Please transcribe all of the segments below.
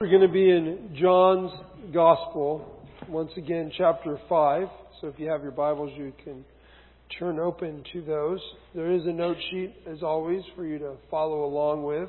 We're going to be in John's Gospel, once again, chapter 5. So if you have your Bibles, you can turn open to those. There is a note sheet, as always, for you to follow along with.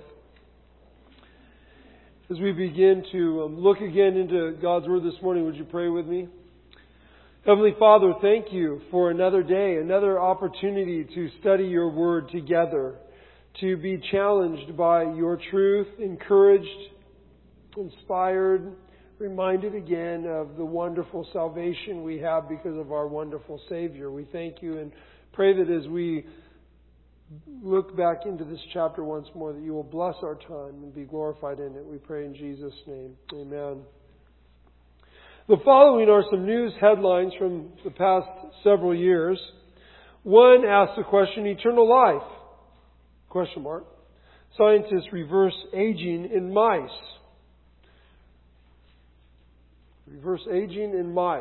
As we begin to look again into God's Word this morning, would you pray with me? Heavenly Father, thank you for another day, another opportunity to study your Word together, to be challenged by your truth, encouraged, inspired, reminded again of the wonderful salvation we have because of our wonderful Savior. We thank you and pray that as we look back into this chapter once more, that you will bless our time and be glorified in it. We pray in Jesus' name. Amen. The following are some news headlines from the past several years. One asks the question, eternal life? Question mark. Scientists reverse aging in mice. Reverse aging in mice.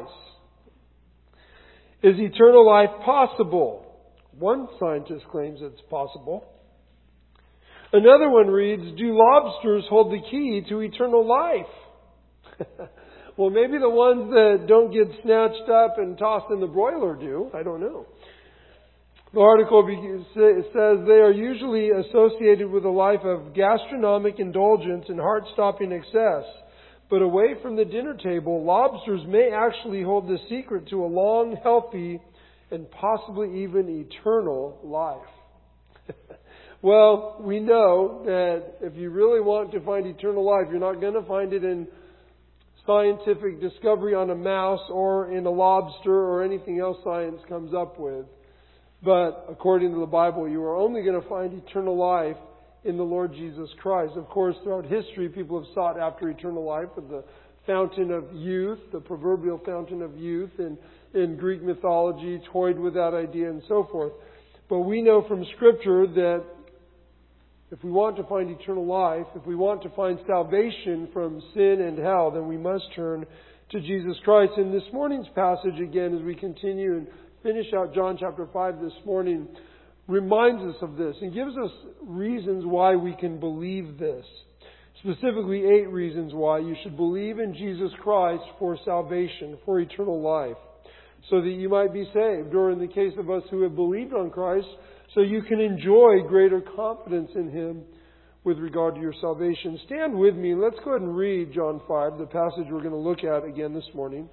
Is eternal life possible? One scientist claims it's possible. Another one reads, do lobsters hold the key to eternal life? Well, maybe the ones that don't get snatched up and tossed in the broiler do. I don't know. The article says they are usually associated with a life of gastronomic indulgence and heart-stopping excess. But away from the dinner table, lobsters may actually hold the secret to a long, healthy, and possibly even eternal life. Well, we know that if you really want to find eternal life, you're not going to find it in scientific discovery on a mouse or in a lobster or anything else science comes up with. But according to the Bible, you are only going to find eternal life in the Lord Jesus Christ. Of course, throughout history, people have sought after eternal life with the fountain of youth, the proverbial fountain of youth, and in Greek mythology, toyed with that idea and so forth. But we know from Scripture that if we want to find eternal life, if we want to find salvation from sin and hell, then we must turn to Jesus Christ. In this morning's passage, again, as we continue and finish out John chapter 5 this morning, reminds us of this and gives us reasons why we can believe this. Specifically, 8 reasons why you should believe in Jesus Christ for salvation, for eternal life, so that you might be saved, or in the case of us who have believed on Christ, so you can enjoy greater confidence in Him with regard to your salvation. Stand with me. Let's go ahead and read John 5, the passage we're going to look at again this morning.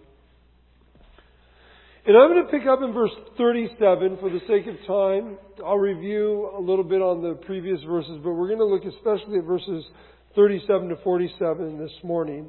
And I'm going to pick up in verse 37 for the sake of time. I'll review a little bit on the previous verses, but we're going to look especially at verses 37 to 47 this morning.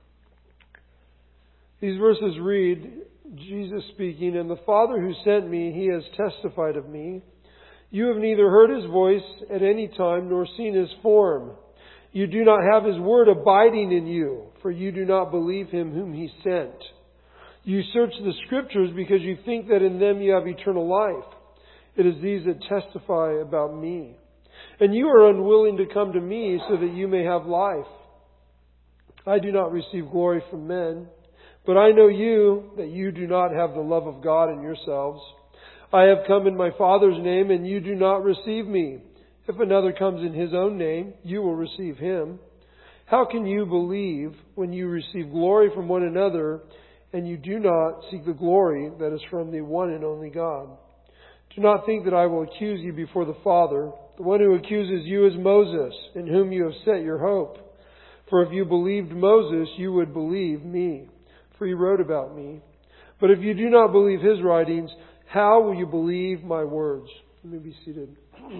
These verses read, Jesus speaking, and the Father who sent me, He has testified of me. You have neither heard His voice at any time nor seen His form. You do not have His word abiding in you, for you do not believe Him whom He sent. You search the Scriptures because you think that in them you have eternal life. It is these that testify about me. And you are unwilling to come to me so that you may have life. I do not receive glory from men, but I know you, that you do not have the love of God in yourselves. I have come in my Father's name, and you do not receive me. If another comes in his own name, you will receive him. How can you believe when you receive glory from one another, and you do not seek the glory that is from the one and only God? Do not think that I will accuse you before the Father. The one who accuses you is Moses, in whom you have set your hope. For if you believed Moses, you would believe me, for he wrote about me. But if you do not believe his writings, how will you believe my words? Let me be seated.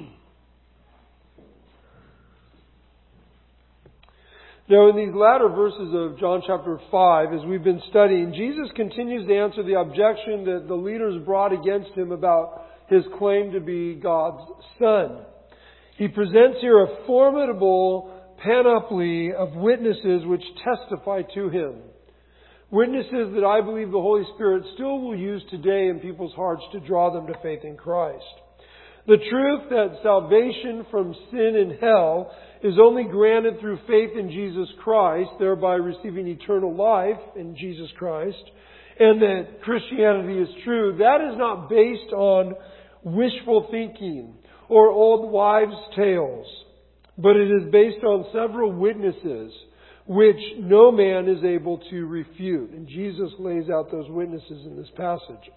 Now, in these latter verses of John chapter 5, as we've been studying, Jesus continues to answer the objection that the leaders brought against Him about His claim to be God's Son. He presents here a formidable panoply of witnesses which testify to Him. Witnesses that I believe the Holy Spirit still will use today in people's hearts to draw them to faith in Christ. The truth that salvation from sin and hell is only granted through faith in Jesus Christ, thereby receiving eternal life in Jesus Christ, and that Christianity is true, that is not based on wishful thinking or old wives' tales, but it is based on several witnesses which no man is able to refute. And Jesus lays out those witnesses in this passage.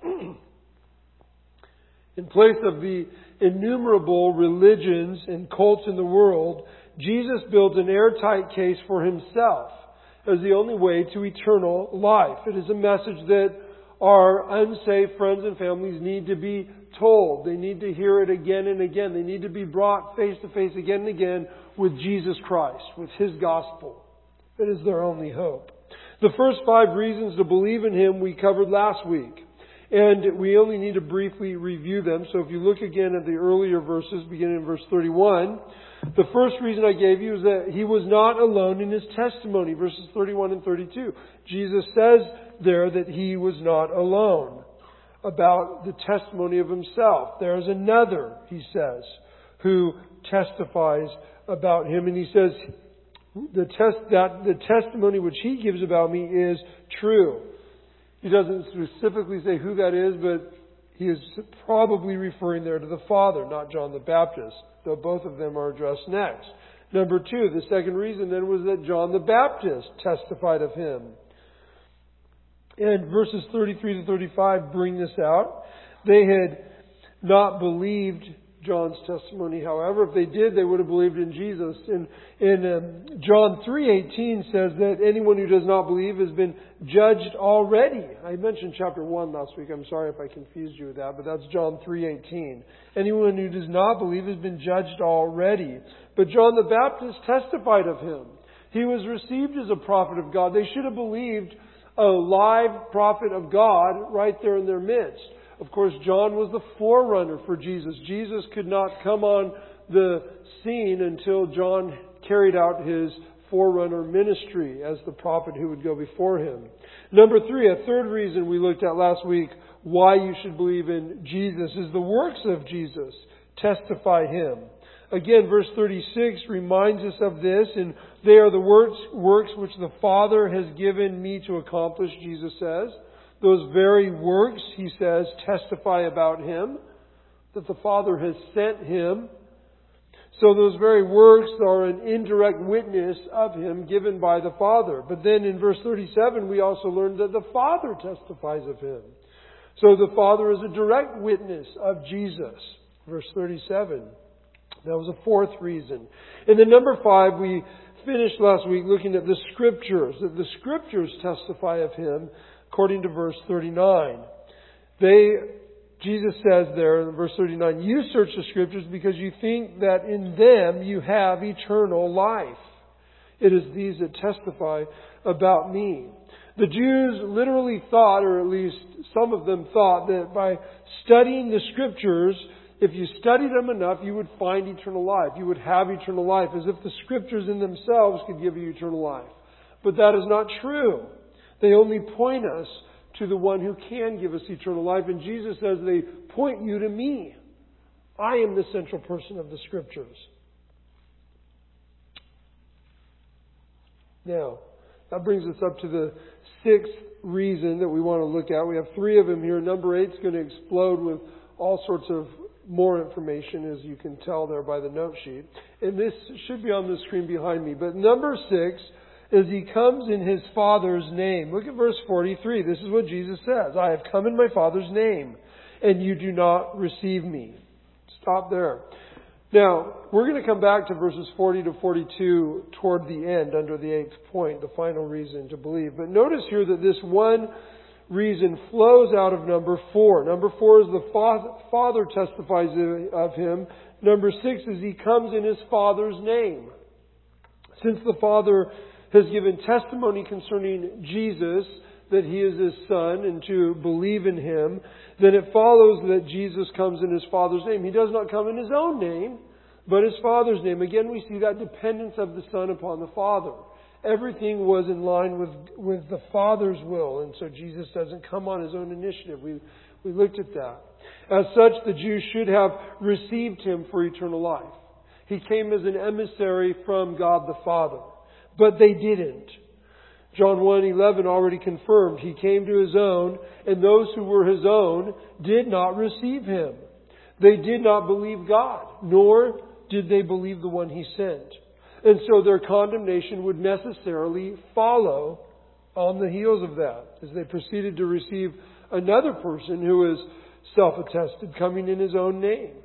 In place of the innumerable religions and cults in the world, Jesus builds an airtight case for himself as the only way to eternal life. It is a message that our unsaved friends and families need to be told. They need to hear it again and again. They need to be brought face to face again and again with Jesus Christ, with His gospel. That is their only hope. The first 5 reasons to believe in Him we covered last week. And we only need to briefly review them. So if you look again at the earlier verses, beginning in verse 31, the first reason I gave you is that He was not alone in His testimony, verses 31 and 32. Jesus says there that He was not alone about the testimony of Himself. There is another, He says, who testifies about Him. And He says, the testimony which He gives about Me is true. He doesn't specifically say who that is, but He is probably referring there to the Father, not John the Baptist, though both of them are addressed next. Number 2, the second reason then was that John the Baptist testified of Him. And verses 33 to 35 bring this out. They had not believed John's testimony, however. If they did, they would have believed in Jesus. In John 3:18 says that anyone who does not believe has been judged already. I mentioned chapter 1 last week. I'm sorry if I confused you with that, but that's John 3:18. Anyone who does not believe has been judged already. But John the Baptist testified of Him. He was received as a prophet of God. They should have believed a live prophet of God right there in their midst. Of course, John was the forerunner for Jesus. Jesus could not come on the scene until John carried out his forerunner ministry as the prophet who would go before him. Number 3, a third reason we looked at last week why you should believe in Jesus is the works of Jesus testify Him. Again, verse 36 reminds us of this, and they are the works which the Father has given Me to accomplish, Jesus says. Those very works, He says, testify about Him, that the Father has sent Him. So those very works are an indirect witness of Him given by the Father. But then in verse 37, we also learned that the Father testifies of Him. So the Father is a direct witness of Jesus. Verse 37. That was a fourth reason. And then number 5, we finished last week looking at the Scriptures, that the Scriptures testify of Him, according to verse 39. Jesus says there in verse 39, you search the Scriptures because you think that in them you have eternal life. It is these that testify about Me. The Jews literally thought, or at least some of them thought, that by studying the Scriptures, if you studied them enough, you would find eternal life. You would have eternal life, as if the Scriptures in themselves could give you eternal life. But that is not true. They only point us to the one who can give us eternal life. And Jesus says they point you to Me. I am the central person of the Scriptures. Now, that brings us up to the 6th reason that we want to look at. We have 3 of them here. Number 8 is going to explode with all sorts of more information, as you can tell there by the note sheet. And this should be on the screen behind me. But number 6 is He comes in His Father's name. Look at verse 43. This is what Jesus says. I have come in My Father's name, and you do not receive Me. Stop there. Now, we're going to come back to verses 40 to 42 toward the end, under the 8th point, the final reason to believe. But notice here that this one reason flows out of number 4. Number 4 is the Father testifies of Him. Number 6 is He comes in His Father's name. Since the Father has given testimony concerning Jesus, that He is His Son, and to believe in Him, then it follows that Jesus comes in His Father's name. He does not come in His own name, but His Father's name. Again, we see that dependence of the Son upon the Father. Everything was in line with the Father's will, and so Jesus doesn't come on His own initiative. We looked at that. As such, the Jews should have received Him for eternal life. He came as an emissary from God the Father, but they didn't. John 1:11 already confirmed He came to His own, and those who were His own did not receive Him. They did not believe God, nor did they believe the one He sent. And so their condemnation would necessarily follow on the heels of that, as they proceeded to receive another person who is self-attested, coming in his own name.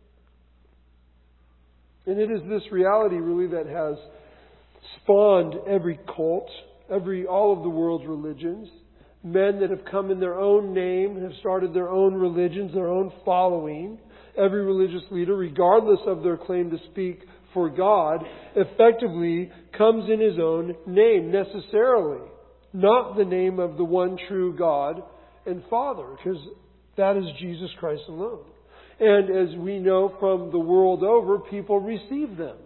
And it is this reality really that has spawned every cult, all of the world's religions. Men that have come in their own name, have started their own religions, their own following. Every religious leader, regardless of their claim to speak for God, effectively comes in his own name, necessarily. Not the name of the one true God and Father, because that is Jesus Christ alone. And as we know from the world over, people receive them.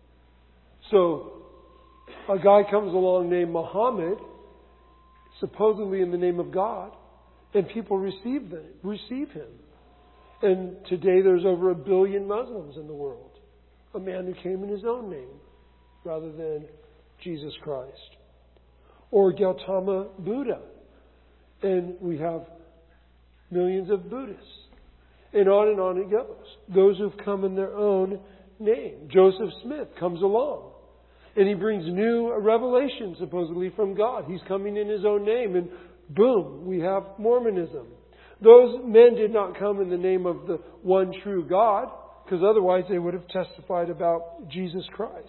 So, a guy comes along named Muhammad, supposedly in the name of God, and people receive him. And today there's over 1 billion Muslims in the world. A man who came in his own name, rather than Jesus Christ. Or Gautama Buddha. And we have millions of Buddhists. And on it goes. Those who've come in their own name. Joseph Smith comes along. And he brings new revelation, supposedly, from God. He's coming in his own name. And boom, we have Mormonism. Those men did not come in the name of the one true God, because otherwise they would have testified about Jesus Christ.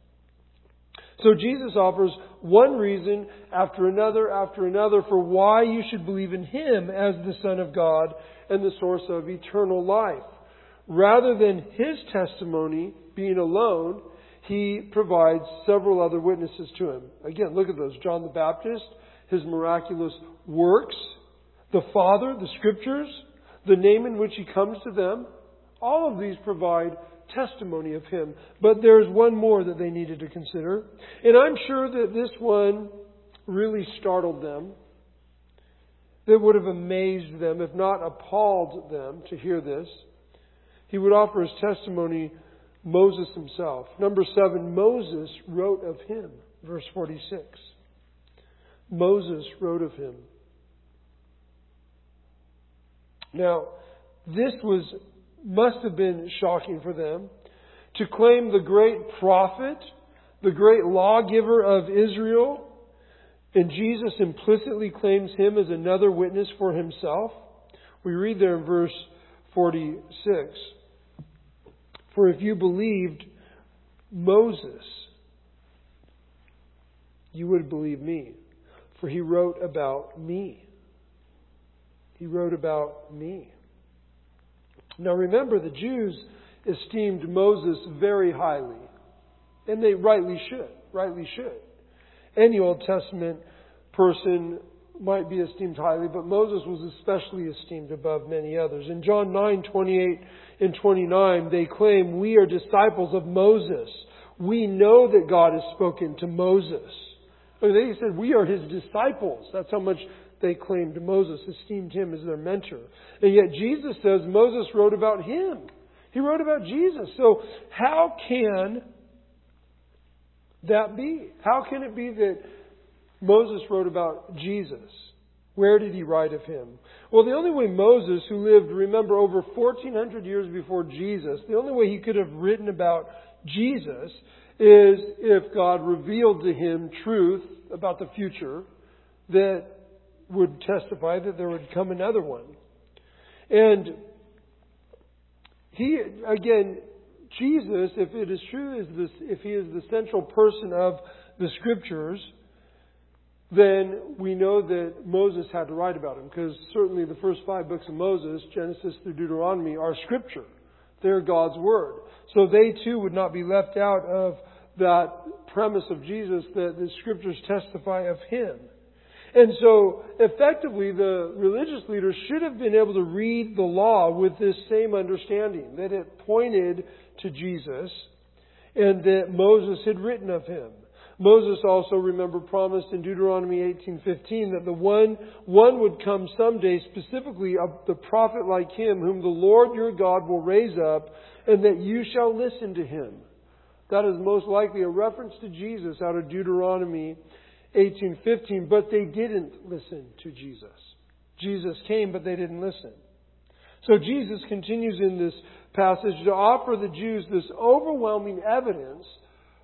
So Jesus offers one reason after another for why you should believe in Him as the Son of God and the source of eternal life. Rather than His testimony being alone, He provides several other witnesses to Him. Again, look at those. John the Baptist, His miraculous works, the Father, the Scriptures, the name in which He comes to them. All of these provide testimony of Him. But there's one more that they needed to consider. And I'm sure that this one really startled them. That would have amazed them, if not appalled them, to hear this. He would offer his testimony, Moses himself. Number 7, Moses wrote of him. Verse 46. Moses wrote of him. Now, this must have been shocking for them. To claim the great prophet, the great lawgiver of Israel, and Jesus implicitly claims him as another witness for himself. We read there in verse 46. For if you believed Moses, you would believe me. For he wrote about me. He wrote about me. Now remember, the Jews esteemed Moses very highly. And they rightly should. Any Old Testament person might be esteemed highly, but Moses was especially esteemed above many others. In John 9:28 and 29, they claim, we are disciples of Moses. We know that God has spoken to Moses. They said, we are his disciples. That's how much they claimed Moses, esteemed him as their mentor. And yet Jesus says Moses wrote about him. He wrote about Jesus. So how can that be? How can it be that Moses wrote about Jesus? Where did he write of him? Well, the only way Moses, who lived, remember, over 1,400 years before Jesus, the only way he could have written about Jesus is if God revealed to him truth about the future that would testify that there would come another one. And Jesus, if it is true, if he is the central person of the Scriptures, then we know that Moses had to write about him, because certainly the first 5 books of Moses, Genesis through Deuteronomy, are Scripture. They're God's Word. So they too would not be left out of that premise of Jesus that the Scriptures testify of Him. And so, effectively, the religious leaders should have been able to read the law with this same understanding, that it pointed to Jesus and that Moses had written of Him. Moses also, remember, promised in Deuteronomy 18:15 that the one would come someday, specifically the prophet like him, whom the Lord your God will raise up, and that you shall listen to him. That is most likely a reference to Jesus out of Deuteronomy 18:15, but they didn't listen to Jesus. Jesus came, but they didn't listen. So Jesus continues in this passage to offer the Jews this overwhelming evidence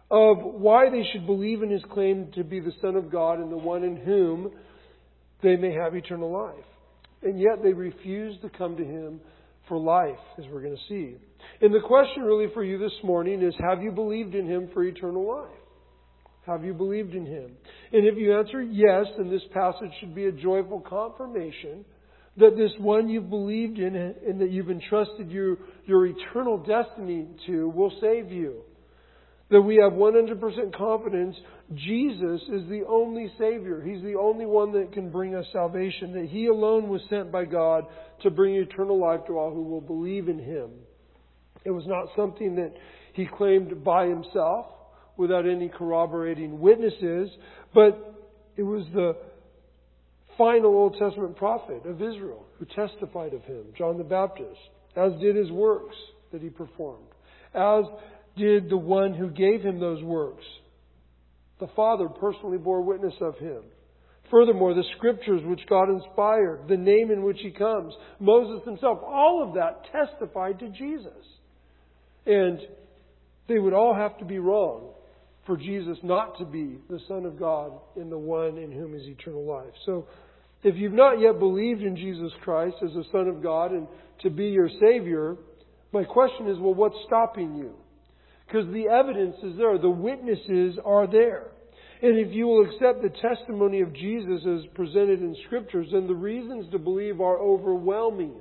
of why they should believe in His claim to be the Son of God and the one in whom they may have eternal life. And yet they refuse to come to Him for life, as we're going to see. And the question really for you this morning is, have you believed in Him for eternal life? Have you believed in Him? And if you answer yes, then this passage should be a joyful confirmation that this one you've believed in and that you've entrusted your eternal destiny to will save you. That we have 100% confidence Jesus is the only Savior. He's the only one that can bring us salvation. That He alone was sent by God to bring eternal life to all who will believe in Him. It was not something that He claimed by Himself without any corroborating witnesses, but it was the final Old Testament prophet of Israel who testified of Him, John the Baptist, as did His works that He performed, as did the one who gave Him those works. The Father personally bore witness of Him. Furthermore, the Scriptures which God inspired, the name in which He comes, Moses himself, all of that testified to Jesus. And they would all have to be wrong for Jesus not to be the Son of God and the one in whom is eternal life. So, if you've not yet believed in Jesus Christ as the Son of God and to be your Savior, my question is, well, what's stopping you? Because the evidence is there. The witnesses are there. And if you will accept the testimony of Jesus as presented in Scriptures, then the reasons to believe are overwhelming.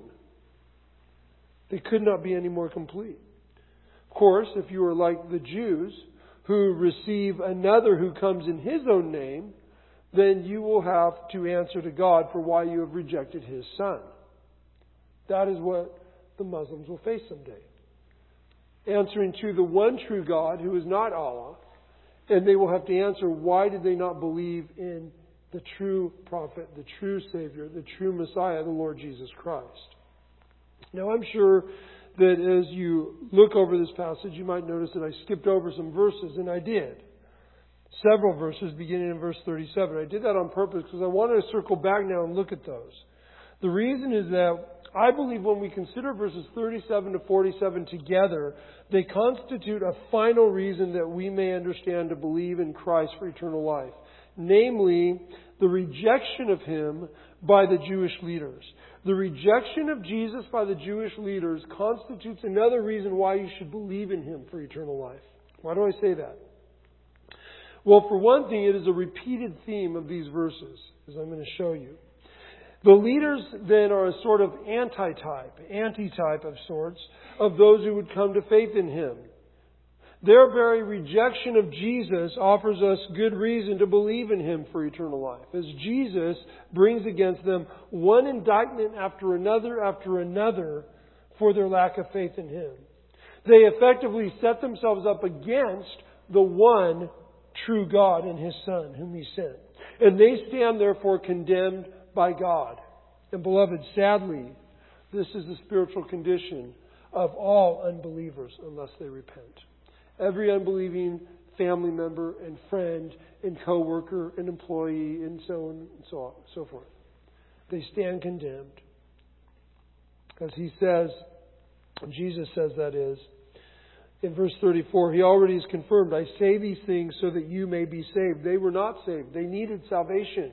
They could not be any more complete. Of course, if you are like the Jews who receive another who comes in His own name, then you will have to answer to God for why you have rejected His Son. That is what the Muslims will face someday. Answering to the one true God who is not Allah, and they will have to answer, why did they not believe in the true prophet, the true Savior, the true Messiah, the Lord Jesus Christ? Now, I'm sure that as you look over this passage, you might notice that I skipped over some verses, and I did. Several verses beginning in verse 37. I did that on purpose because I wanted to circle back now and look at those. The reason is that I believe when we consider verses 37 to 47 together, they constitute a final reason that we may understand to believe in Christ for eternal life. Namely, the rejection of Him by the Jewish leaders. The rejection of Jesus by the Jewish leaders constitutes another reason why you should believe in Him for eternal life. Why do I say that? Well, for one thing, it is a repeated theme of these verses, as I'm going to show you. The leaders then are a sort of antitype of sorts, of those who would come to faith in Him. Their very rejection of Jesus offers us good reason to believe in Him for eternal life, as Jesus brings against them one indictment after another for their lack of faith in Him. They effectively set themselves up against the one true God and His Son, whom He sent. And they stand therefore condemned by God. And beloved, sadly, this is the spiritual condition of all unbelievers unless they repent. Every unbelieving family member and friend and co-worker and employee and so on and so forth. They stand condemned. As He says, Jesus says that is, in verse 34, He already has confirmed, I say these things so that you may be saved. They were not saved. They needed salvation.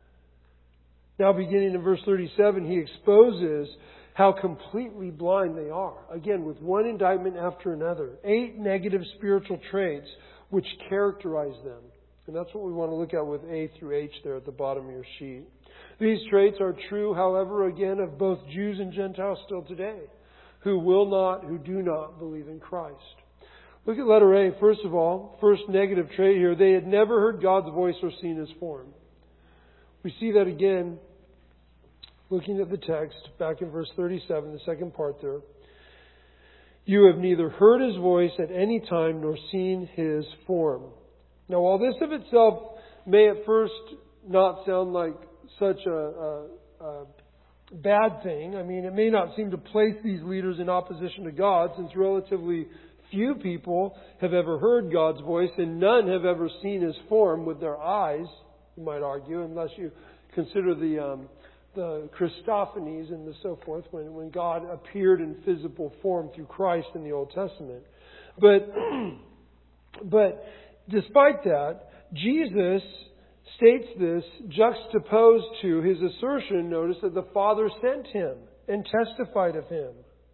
Now beginning in verse 37, He exposes how completely blind they are. Again, with one indictment after another. 8 negative spiritual traits which characterize them. And that's what we want to look at with A through H there at the bottom of your sheet. These traits are true, however, again, of both Jews and Gentiles still today, who do not believe in Christ. Look at letter A. First of all, first negative trait here, they had never heard God's voice or seen His form. We see that again, looking at the text, back in verse 37, the second part there. You have neither heard His voice at any time nor seen His form. Now, while this of itself may at first not sound like such a bad thing, I mean, it may not seem to place these leaders in opposition to God, since relatively few people have ever heard God's voice and none have ever seen His form with their eyes, you might argue, unless you consider the Christophanies and so forth, when God appeared in physical form through Christ in the Old Testament. But Despite that, Jesus states this juxtaposed to his assertion, notice, that the Father sent him and testified of him.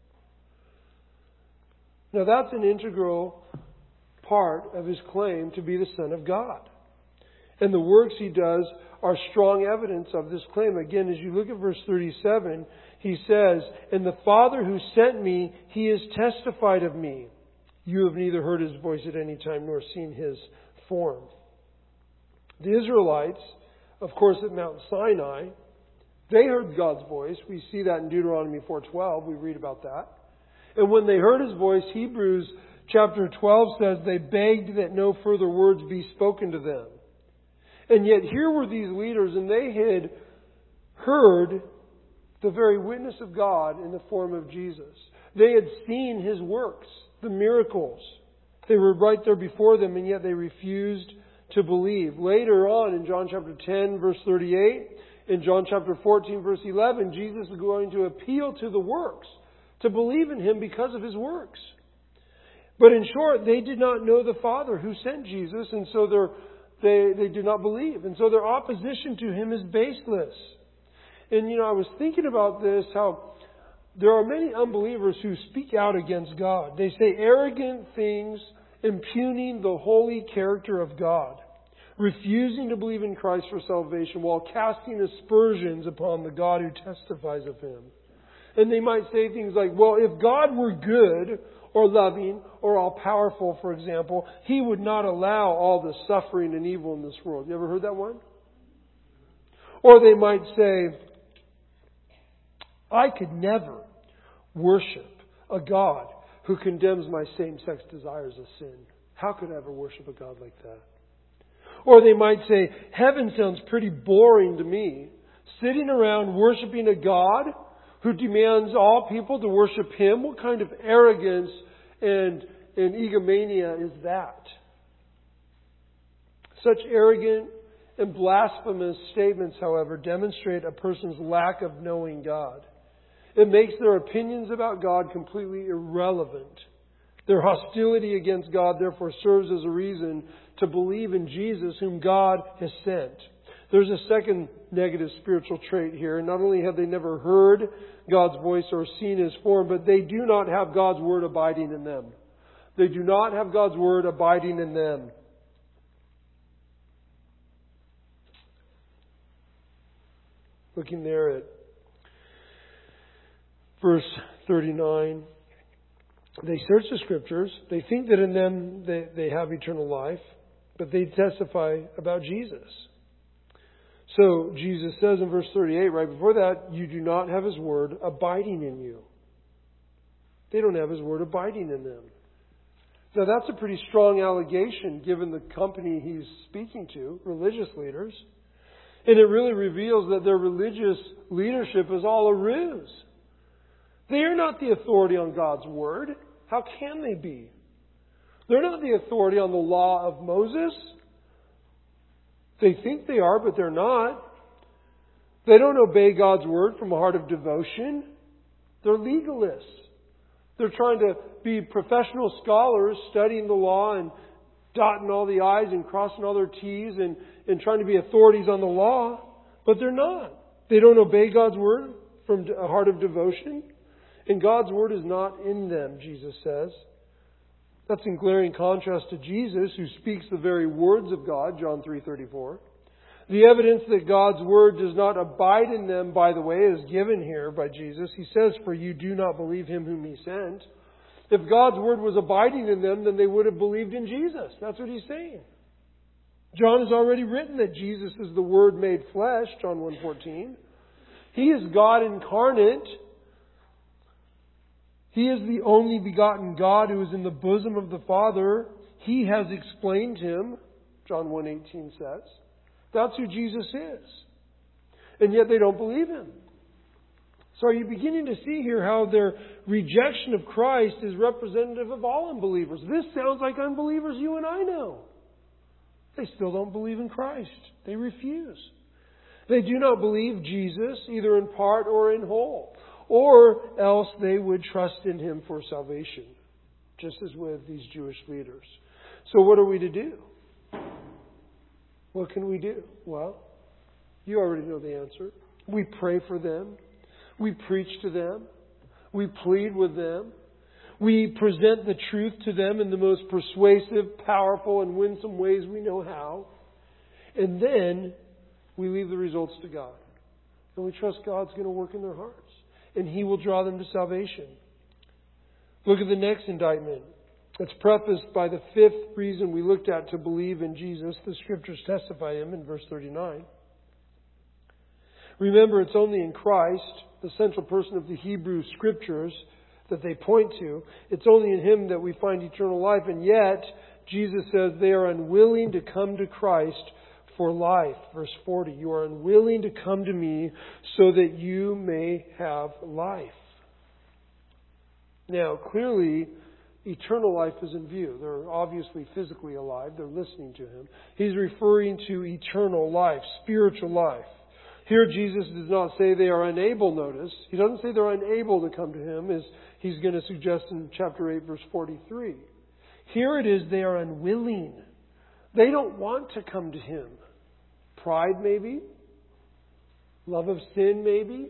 Now that's an integral part of his claim to be the Son of God. And the works he does are strong evidence of this claim. Again, as you look at verse 37, he says, "And the Father who sent me, he has testified of me. You have neither heard his voice at any time nor seen his form." The Israelites, of course, at Mount Sinai, they heard God's voice. We see that in Deuteronomy 4:12. We read about that. And when they heard his voice, Hebrews chapter 12 says they begged that no further words be spoken to them. And yet here were these leaders, and they had heard the very witness of God in the form of Jesus. They had seen his works, the miracles. They were right there before them, and yet they refused to believe. Later on in John chapter 10, verse 38, in John chapter 14, verse 11, Jesus is going to appeal to the works, to believe in him because of his works. But in short, they did not know the Father who sent Jesus, and so they do not believe. And so their opposition to him is baseless. And I was thinking about this, how there are many unbelievers who speak out against God. They say arrogant things, impugning the holy character of God, refusing to believe in Christ for salvation while casting aspersions upon the God who testifies of him. And they might say things like, well, if God were good or loving or all-powerful, for example, he would not allow all the suffering and evil in this world. You ever heard that one? Or they might say, I could never worship a God who condemns my same-sex desires as sin. How could I ever worship a God like that? Or they might say, heaven sounds pretty boring to me. Sitting around worshiping a God who demands all people to worship him? What kind of arrogance and egomania is that? Such arrogant and blasphemous statements, however, demonstrate a person's lack of knowing God. It makes their opinions about God completely irrelevant. Their hostility against God, therefore, serves as a reason to believe in Jesus, whom God has sent. There's a second negative spiritual trait here. Not only have they never heard God's voice or seen his form, but they do not have God's word abiding in them. They do not have God's word abiding in them. Looking there at verse 39, they search the Scriptures. They think that in them they have eternal life, but they testify about Jesus. So Jesus says in verse 38, right before that, you do not have his word abiding in you. They don't have his word abiding in them. Now that's a pretty strong allegation given the company he's speaking to, religious leaders. And it really reveals that their religious leadership is all a ruse. They are not the authority on God's word. How can they be? They're not the authority on the law of Moses. They think they are, but they're not. They don't obey God's word from a heart of devotion. They're legalists. They're trying to be professional scholars, studying the law and dotting all the I's and crossing all their T's and trying to be authorities on the law. But they're not. They don't obey God's word from a heart of devotion. And God's word is not in them, Jesus says. That's in glaring contrast to Jesus, who speaks the very words of God, John 3:34. The evidence that God's word does not abide in them, by the way, is given here by Jesus. He says, for you do not believe him whom he sent. If God's word was abiding in them, then they would have believed in Jesus. That's what he's saying. John has already written that Jesus is the Word made flesh, John 1:14. He is God incarnate. He is the only begotten God who is in the bosom of the Father. He has explained him, John 1:18 says. That's who Jesus is. And yet they don't believe him. So are you beginning to see here how their rejection of Christ is representative of all unbelievers? This sounds like unbelievers you and I know. They still don't believe in Christ. They refuse. They do not believe Jesus, either in part or in whole. Or else they would trust in him for salvation. Just as with these Jewish leaders. So what are we to do? What can we do? Well, you already know the answer. We pray for them. We preach to them. We plead with them. We present the truth to them in the most persuasive, powerful, and winsome ways we know how. And then we leave the results to God. And we trust God's going to work in their hearts. And He will draw them to salvation. Look at the next indictment. It's prefaced by the fifth reason we looked at to believe in Jesus. The Scriptures testify Him in verse 39. Remember, it's only in Christ, the central person of the Hebrew Scriptures, that they point to. It's only in Him that we find eternal life. And yet, Jesus says they are unwilling to come to Christ for life. Verse 40, you are unwilling to come to me so that you may have life. Now, clearly, eternal life is in view. They're obviously physically alive. They're listening to Him. He's referring to eternal life, spiritual life. Here, Jesus does not say they are unable, notice. He doesn't say they're unable to come to Him, as He's going to suggest in chapter 8, verse 43. Here it is, they are unwilling. They don't want to come to Him. Pride, maybe. Love of sin, maybe.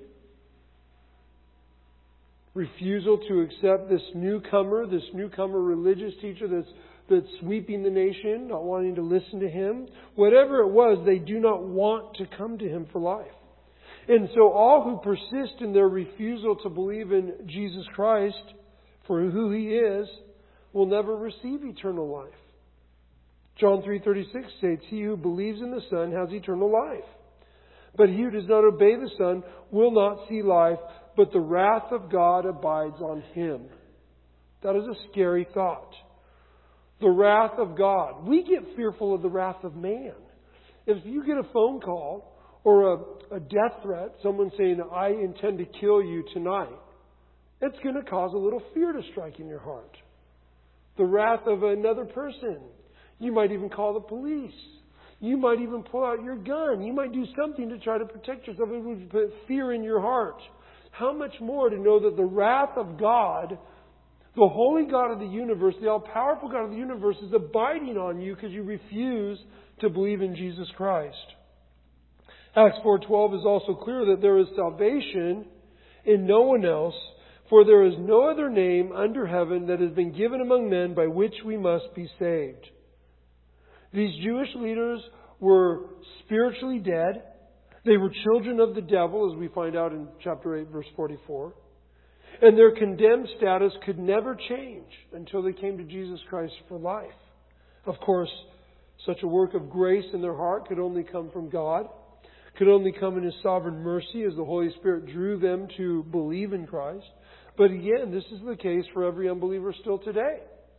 Refusal to accept this newcomer religious teacher that's sweeping the nation, not wanting to listen to him. Whatever it was, they do not want to come to Him for life. And so all who persist in their refusal to believe in Jesus Christ for who He is will never receive eternal life. John 3:36 states, he who believes in the Son has eternal life. But he who does not obey the Son will not see life, but the wrath of God abides on him. That is a scary thought. The wrath of God. We get fearful of the wrath of man. If you get a phone call or a death threat, someone saying, I intend to kill you tonight, it's going to cause a little fear to strike in your heart. The wrath of another person. You might even call the police. You might even pull out your gun. You might do something to try to protect yourself. It would put fear in your heart. How much more to know that the wrath of God, the holy God of the universe, the all-powerful God of the universe, is abiding on you because you refuse to believe in Jesus Christ. Acts 4:12 is also clear that there is salvation in no one else, for there is no other name under heaven that has been given among men by which we must be saved. These Jewish leaders were spiritually dead. They were children of the devil, as we find out in chapter 8, verse 44. And their condemned status could never change until they came to Jesus Christ for life. Of course, such a work of grace in their heart could only come from God, could only come in His sovereign mercy as the Holy Spirit drew them to believe in Christ. But again, this is the case for every unbeliever still today.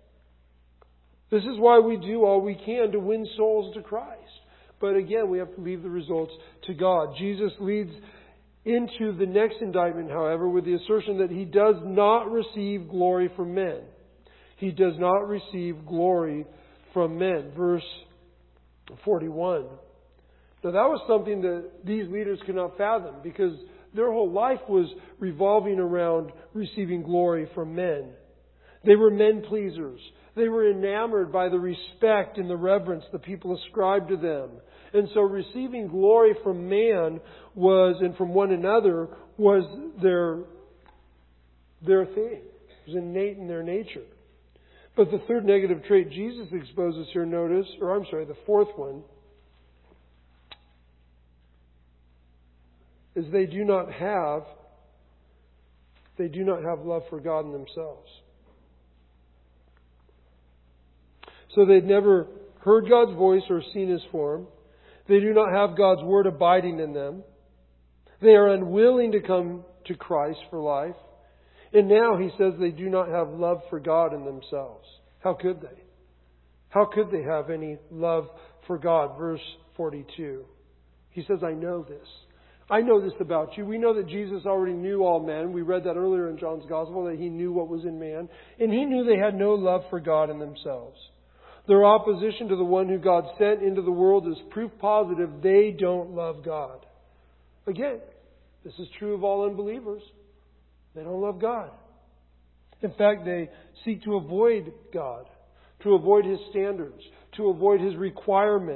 This is why we do all we can to win souls to Christ. But again, we have to leave the results to God. Jesus leads into the next indictment, however, with the assertion that He does not receive glory from men. He does not receive glory from men. Verse 41. Now that was something that these leaders could not fathom, because their whole life was revolving around receiving glory from men. They were men pleasers. They were enamored by the respect and the reverence the people ascribed to them. And so receiving glory from man and from one another was their thing. It was innate in their nature. But the third negative trait Jesus exposes here, the fourth one, is they do not have love for God in themselves. So they'd never heard God's voice or seen His form. They do not have God's Word abiding in them. They are unwilling to come to Christ for life. And now He says they do not have love for God in themselves. How could they? How could they have any love for God? Verse 42. He says, I know this. I know this about you. We know that Jesus already knew all men. We read that earlier in John's Gospel, that He knew what was in man. And He knew they had no love for God in themselves. Their opposition to the one who God sent into the world is proof positive they don't love God. Again, this is true of all unbelievers. They don't love God. In fact, they seek to avoid God, to avoid His standards, to avoid His requirements,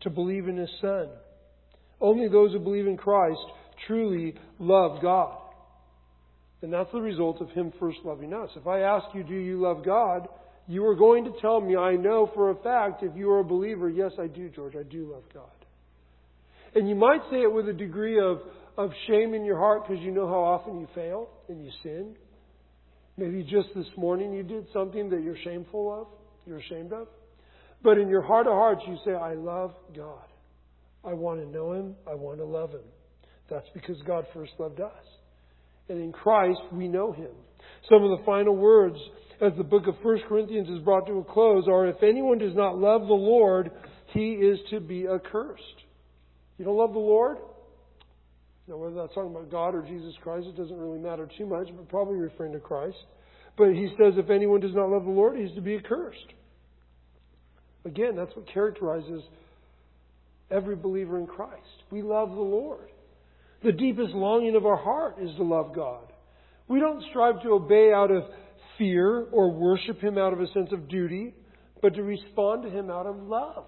to believe in His Son. Only those who believe in Christ truly love God. And that's the result of Him first loving us. If I ask you, do you love God? You are going to tell me, I know for a fact, if you are a believer, yes, I do, George, I do love God. And you might say it with a degree of shame in your heart because you know how often you fail and you sin. Maybe just this morning you did something that you're shameful of, you're ashamed of. But in your heart of hearts you say, I love God. I want to know Him. I want to love Him. That's because God first loved us. And in Christ we know Him. Some of the final words as the book of 1 Corinthians is brought to a close are, if anyone does not love the Lord, he is to be accursed. You don't love the Lord? Now, whether that's talking about God or Jesus Christ, it doesn't really matter too much, but probably referring to Christ. But he says if anyone does not love the Lord, he is to be accursed. Again, that's what characterizes every believer in Christ. We love the Lord. The deepest longing of our heart is to love God. We don't strive to obey out of fear or worship Him out of a sense of duty, but to respond to Him out of love.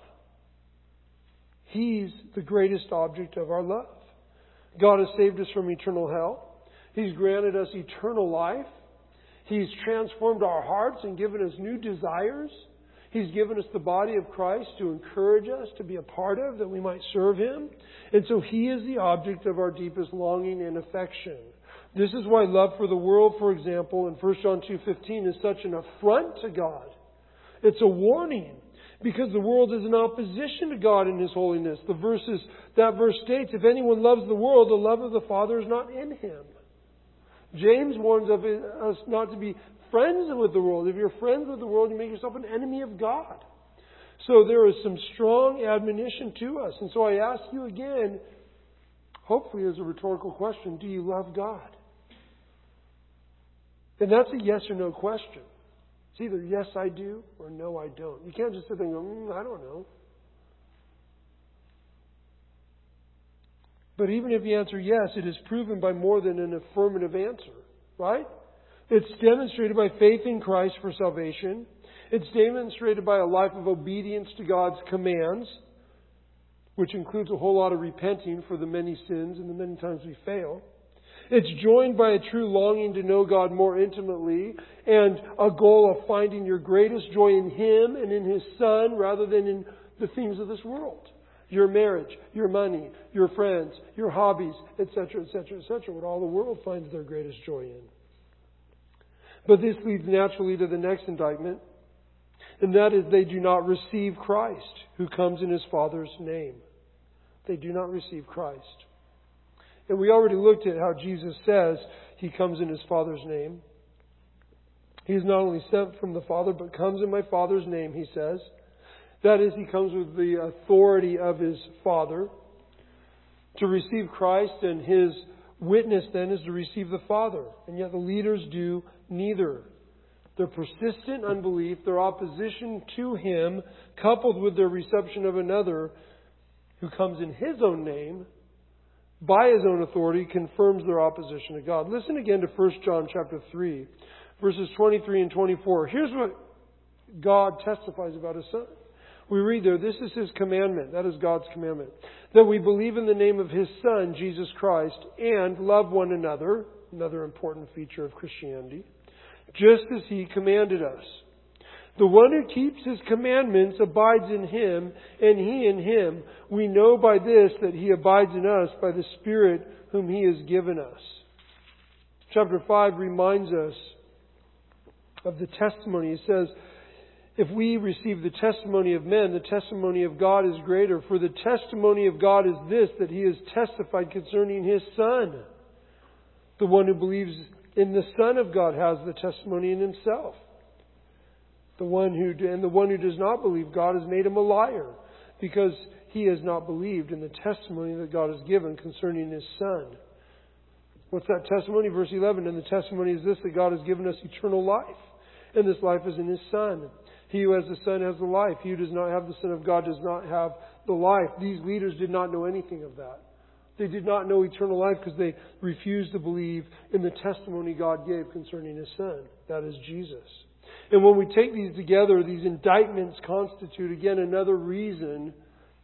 He's the greatest object of our love. God has saved us from eternal hell. He's granted us eternal life. He's transformed our hearts and given us new desires. He's given us the body of Christ to encourage us to be a part of, that we might serve Him. And so He is the object of our deepest longing and affection. This is why love for the world, for example, in 1 John 2:15 is such an affront to God. It's a warning, because the world is in opposition to God in His holiness. That verse states, if anyone loves the world, the love of the Father is not in him. James warns of us not to be friends with the world. If you're friends with the world, you make yourself an enemy of God. So there is some strong admonition to us. And so I ask you again, hopefully as a rhetorical question, do you love God? And that's a yes or no question. It's either yes, I do, or no, I don't. You can't just sit there and go, I don't know. But even if you answer yes, it is proven by more than an affirmative answer, right? It's demonstrated by faith in Christ for salvation. It's demonstrated by a life of obedience to God's commands, which includes a whole lot of repenting for the many sins and the many times we fail. It's joined by a true longing to know God more intimately and a goal of finding your greatest joy in Him and in His Son rather than in the things of this world. Your marriage, your money, your friends, your hobbies, etc., etc., etc., what all the world finds their greatest joy in. But this leads naturally to the next indictment, and that is they do not receive Christ, who comes in His Father's name. They do not receive Christ. And we already looked at how Jesus says He comes in His Father's name. He is not only sent from the Father, but comes in my Father's name, He says. That is, He comes with the authority of His Father. To receive Christ and His witness then is to receive the Father. And yet the leaders do neither. Their persistent unbelief, their opposition to Him, coupled with their reception of another who comes in His own name, by His own authority, confirms their opposition to God. Listen again to 1 John chapter 3, verses 23 and 24. Here's what God testifies about His Son. We read there, this is His commandment, that is God's commandment, that we believe in the name of His Son, Jesus Christ, and love one another, another important feature of Christianity, just as He commanded us. The one who keeps His commandments abides in Him, and He in Him. We know by this that He abides in us by the Spirit whom He has given us. Chapter 5 reminds us of the testimony. It says, if we receive the testimony of men, the testimony of God is greater. For the testimony of God is this, that He has testified concerning His Son. The one who believes in the Son of God has the testimony in himself. The one who does not believe God has made him a liar, because he has not believed in the testimony that God has given concerning His Son. What's that testimony? Verse 11, and the testimony is this, that God has given us eternal life, and this life is in His Son. He who has the Son has the life. He who does not have the Son of God does not have the life. These leaders did not know anything of that. They did not know eternal life because they refused to believe in the testimony God gave concerning His Son. That is Jesus. And when we take these together, these indictments constitute, again, another reason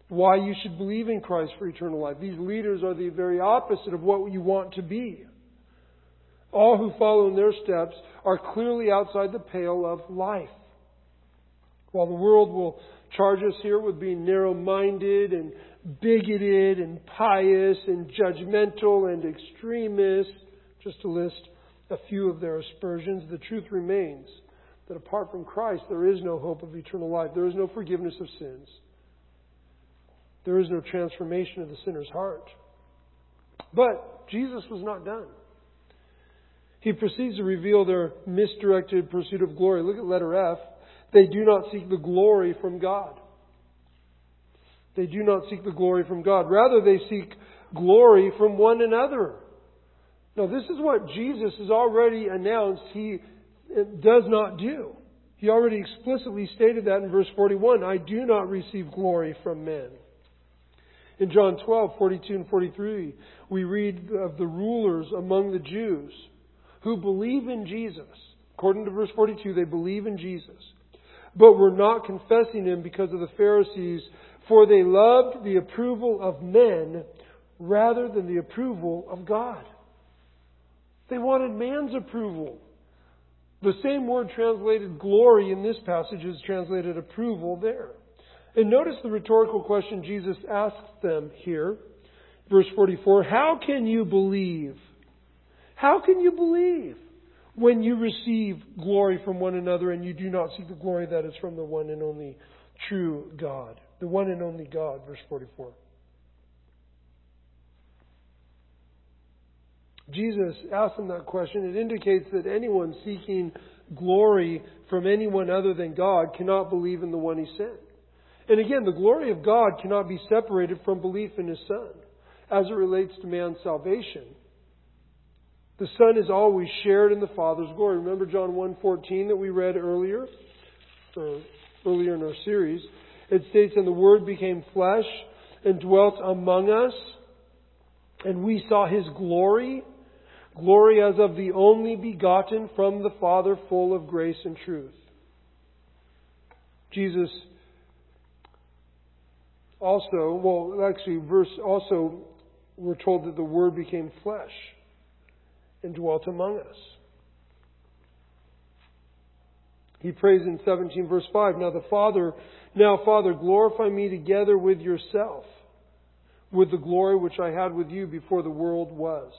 why you should believe in Christ for eternal life. These leaders are the very opposite of what you want to be. All who follow in their steps are clearly outside the pale of life. While the world will charge us here with being narrow-minded and bigoted and pious and judgmental and extremist, just to list a few of their aspersions, the truth remains that apart from Christ, there is no hope of eternal life. There is no forgiveness of sins. There is no transformation of the sinner's heart. But Jesus was not done. He proceeds to reveal their misdirected pursuit of glory. Look at letter F. They do not seek the glory from God. They do not seek the glory from God. Rather, they seek glory from one another. Now, this is what Jesus has already announced He does not do. He already explicitly stated that in verse 41. I do not receive glory from men. In John 12, 42 and 43, we read of the rulers among the Jews who believe in Jesus. According to verse 42, they believe in Jesus, but were not confessing Him because of the Pharisees, for they loved the approval of men rather than the approval of God. They wanted man's approval. The same word translated glory in this passage is translated approval there. And notice the rhetorical question Jesus asks them here. Verse 44, how can you believe? How can you believe when you receive glory from one another and you do not seek the glory that is from the one and only true God? The one and only God, verse 44. Jesus asked them that question. It indicates that anyone seeking glory from anyone other than God cannot believe in the one He sent. And again, the glory of God cannot be separated from belief in His Son. As it relates to man's salvation, the Son is always shared in the Father's glory. Remember John 1:14 that we read earlier in our series? It states, and the Word became flesh and dwelt among us, and we saw His glory, glory as of the only begotten from the Father, full of grace and truth. Jesus we're told that the Word became flesh and dwelt among us. He prays in 17 verse 5, Father, glorify me together with yourself, with the glory which I had with you before the world was.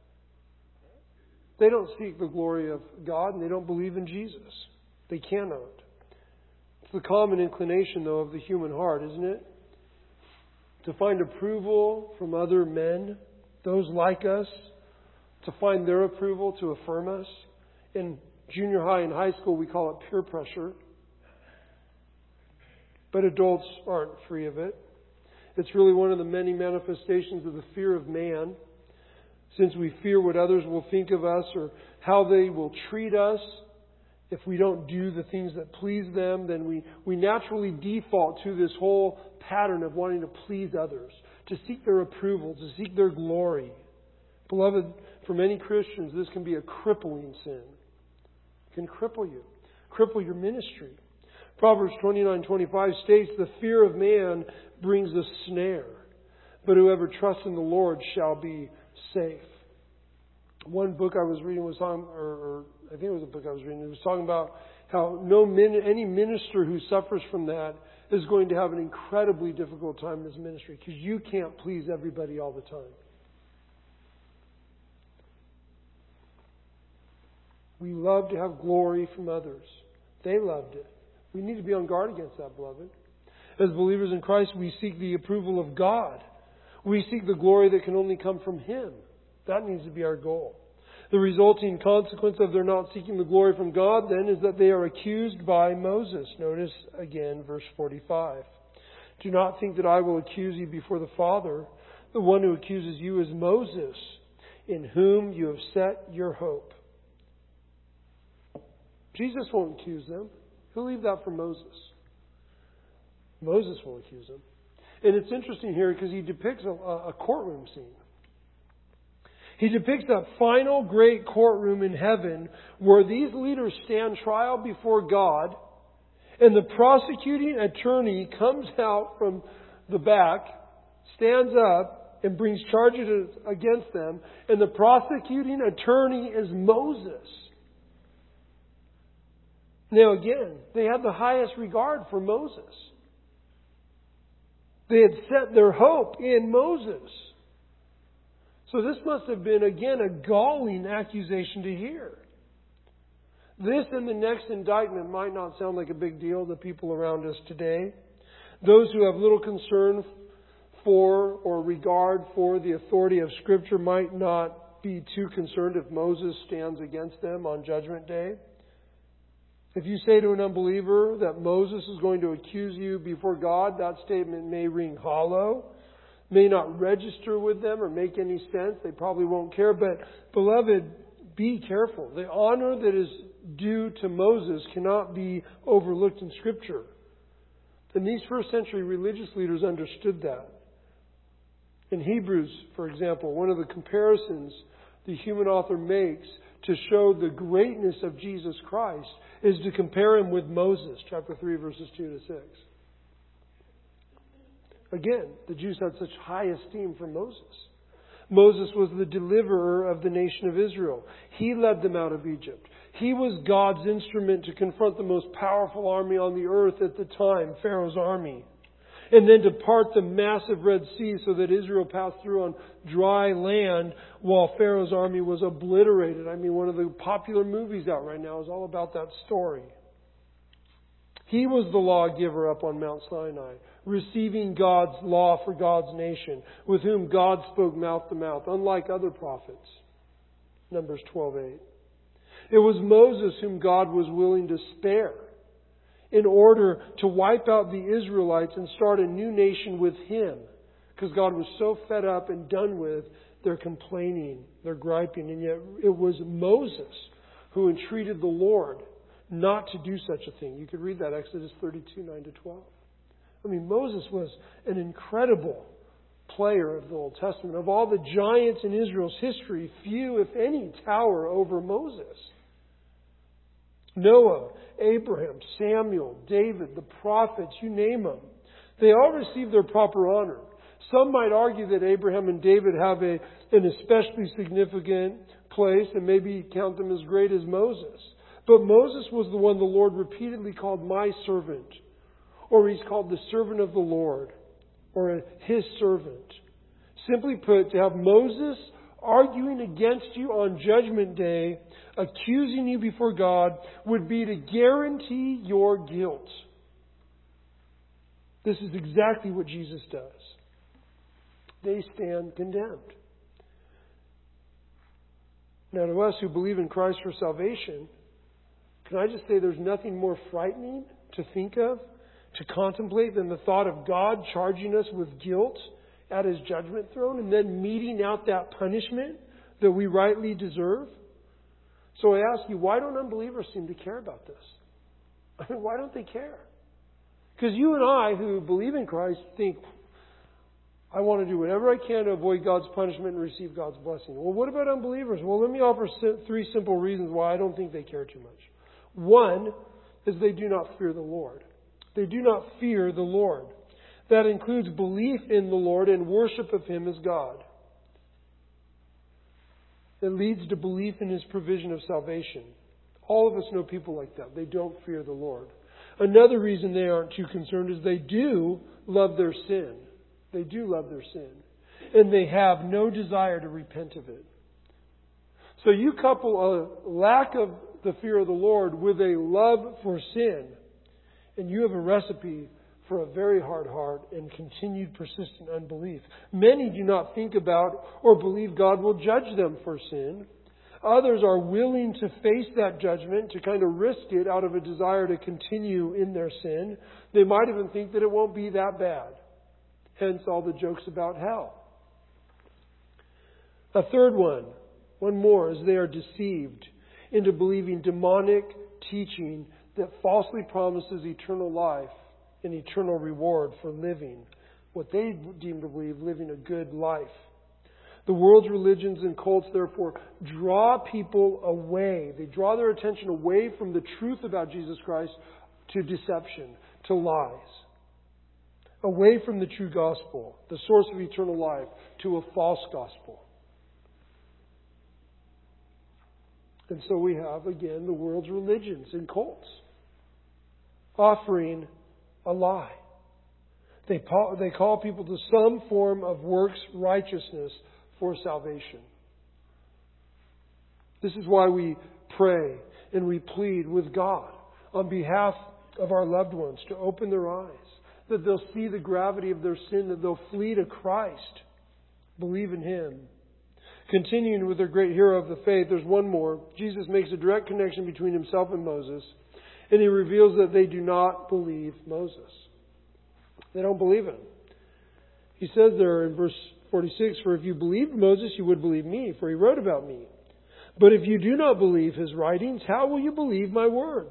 They don't seek the glory of God and they don't believe in Jesus. They cannot. It's the common inclination, though, of the human heart, isn't it? To find approval from other men, those like us, to find their approval, to affirm us. In junior high and high school, we call it peer pressure. But adults aren't free of it. It's really one of the many manifestations of the fear of man. Since we fear what others will think of us or how they will treat us, if we don't do the things that please them, then we naturally default to this whole pattern of wanting to please others, to seek their approval, to seek their glory. Beloved, for many Christians, this can be a crippling sin. It can cripple you, cripple your ministry. Proverbs 29:25 states, the fear of man brings a snare, but whoever trusts in the Lord shall be safe. One book I was reading was on, I think it was a book I was reading, it was talking about how any minister who suffers from that is going to have an incredibly difficult time in his ministry because you can't please everybody all the time. We love to have glory from others. They loved it. We need to be on guard against that, beloved. As believers in Christ, we seek the approval of God. We seek the glory that can only come from Him. That needs to be our goal. The resulting consequence of their not seeking the glory from God, then, is that they are accused by Moses. Notice again verse 45. Do not think that I will accuse you before the Father. The one who accuses you is Moses, in whom you have set your hope. Jesus won't accuse them. He'll leave that for Moses. Moses will accuse them. And it's interesting here because he depicts a courtroom scene. He depicts that final great courtroom in heaven where these leaders stand trial before God, and the prosecuting attorney comes out from the back, stands up and brings charges against them, and the prosecuting attorney is Moses. Now again, they had the highest regard for Moses. They had set their hope in Moses. So this must have been, again, a galling accusation to hear. This and the next indictment might not sound like a big deal to people around us today. Those who have little concern for or regard for the authority of Scripture might not be too concerned if Moses stands against them on Judgment Day. If you say to an unbeliever that Moses is going to accuse you before God, that statement may ring hollow, may not register with them or make any sense. They probably won't care. But, beloved, be careful. The honor that is due to Moses cannot be overlooked in Scripture. And these first century religious leaders understood that. In Hebrews, for example, one of the comparisons the human author makes to show the greatness of Jesus Christ is to compare him with Moses, chapter 3, verses 2 to 6. Again, the Jews had such high esteem for Moses. Moses was the deliverer of the nation of Israel. He led them out of Egypt. He was God's instrument to confront the most powerful army on the earth at the time, Pharaoh's army. And then to part the massive Red Sea so that Israel passed through on dry land while Pharaoh's army was obliterated. I mean, one of the popular movies out right now is all about that story. He was the lawgiver up on Mount Sinai, receiving God's law for God's nation, with whom God spoke mouth to mouth, unlike other prophets. Numbers 12:8. It was Moses whom God was willing to spare in order to wipe out the Israelites and start a new nation with him. Because God was so fed up and done with their complaining, their griping. And yet it was Moses who entreated the Lord not to do such a thing. You could read that, Exodus 32, 9 to 12. I mean, Moses was an incredible player of the Old Testament. Of all the giants in Israel's history, few, if any, tower over Moses. Noah, Abraham, Samuel, David, the prophets, you name them. They all received their proper honor. Some might argue that Abraham and David have an especially significant place and maybe count them as great as Moses. But Moses was the one the Lord repeatedly called my servant. Or he's called the servant of the Lord. Or his servant. Simply put, to have Moses arguing against you on Judgment Day, accusing you before God, would be to guarantee your guilt. This is exactly what Jesus does. They stand condemned. Now, to us who believe in Christ for salvation, can I just say there's nothing more frightening to think of, to contemplate, than the thought of God charging us with guilt at His judgment throne and then meting out that punishment that we rightly deserve? So I ask you, why don't unbelievers seem to care about this? I mean, why don't they care? Because you and I who believe in Christ think, I want to do whatever I can to avoid God's punishment and receive God's blessing. Well, what about unbelievers? Well, let me offer 3 simple reasons why I don't think they care too much. One is they do not fear the Lord. They do not fear the Lord. That includes belief in the Lord and worship of Him as God. It leads to belief in His provision of salvation. All of us know people like that. They don't fear the Lord. Another reason they aren't too concerned is they do love their sin. They do love their sin. And they have no desire to repent of it. So you couple a lack of the fear of the Lord with a love for sin, and you have a recipe for a very hard heart and continued persistent unbelief. Many do not think about or believe God will judge them for sin. Others are willing to face that judgment, to kind of risk it out of a desire to continue in their sin. They might even think that it won't be that bad. Hence all the jokes about hell. A third one more, is they are deceived into believing demonic teaching that falsely promises eternal life and eternal reward for living what they deem to believe living a good life. The world's religions and cults, therefore, draw people away. They draw their attention away from the truth about Jesus Christ to deception, to lies. away from the true gospel, the source of eternal life, to a false gospel. And so we have, again, the world's religions and cults offering a lie. They call people to some form of works righteousness for salvation. This is why we pray and we plead with God on behalf of our loved ones to open their eyes, that they'll see the gravity of their sin, that they'll flee to Christ, believe in Him. Continuing with their great hero of the faith, there's one more. Jesus makes a direct connection between Himself and Moses, and He reveals that they do not believe Moses. They don't believe Him. He says there in verse 46, "For if you believed Moses, you would believe me, for he wrote about me. But if you do not believe his writings, how will you believe my words?"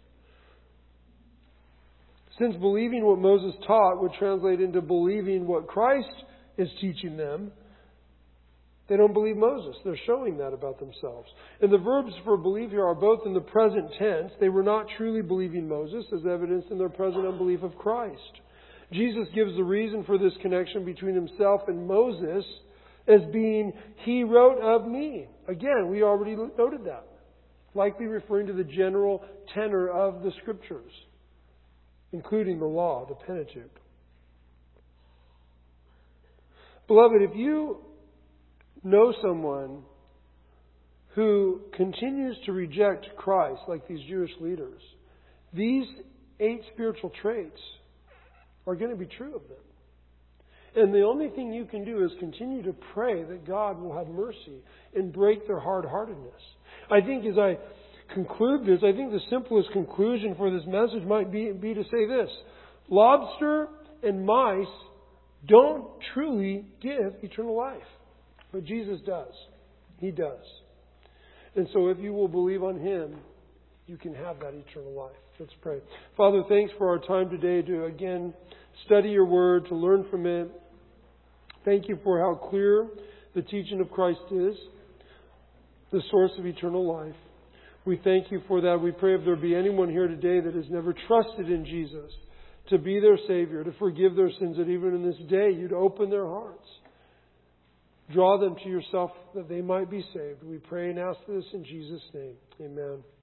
Since believing what Moses taught would translate into believing what Christ is teaching them, they don't believe Moses. They're showing that about themselves. And the verbs for believe here are both in the present tense. They were not truly believing Moses, as evidenced in their present unbelief of Christ. Jesus gives the reason for this connection between Himself and Moses as being, "He wrote of me." Again, we already noted that. Likely referring to the general tenor of the Scriptures, including the law, the Pentateuch. Beloved, if you know someone who continues to reject Christ, like these Jewish leaders, these 8 spiritual traits are going to be true of them. And the only thing you can do is continue to pray that God will have mercy and break their hard-heartedness. I think as I conclude this, I think the simplest conclusion for this message might be to say this: lobster and mice don't truly give eternal life. But Jesus does. He does. And so if you will believe on Him, you can have that eternal life. Let's pray. Father, thanks for our time today to again study Your Word, to learn from it. Thank You for how clear the teaching of Christ is, the source of eternal life. We thank You for that. We pray if there be anyone here today that has never trusted in Jesus to be their Savior, to forgive their sins, that even in this day You'd open their hearts. Draw them to Yourself that they might be saved. We pray and ask this in Jesus' name. Amen.